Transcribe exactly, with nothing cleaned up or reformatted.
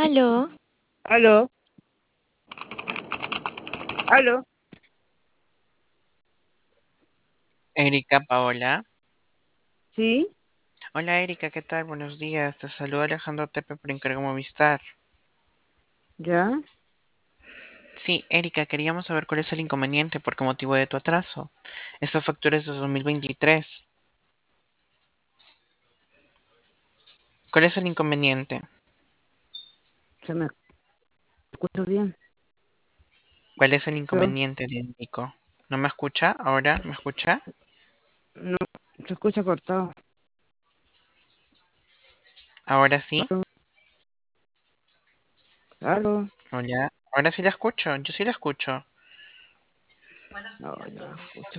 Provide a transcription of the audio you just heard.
Aló, Aló, aló, Erika Paola. sí, Hola Erika, ¿qué tal? Buenos días. Te saluda Alejandro Tepe por Encargo Movistar. ya, Sí, Erika, queríamos saber cuál es el inconveniente, por qué motivo de tu atraso. Esta factura es de dos mil veintitrés. ¿Cuál es el inconveniente? se me escucha bien, ¿Cuál es el pero inconveniente? Le indico. ¿No me escucha? ¿Ahora me escucha? no, se escucha cortado. ¿Ahora sí? Aló, aló, Hola. Ahora sí la escucho. Yo sí la escucho. no, yo no escucho.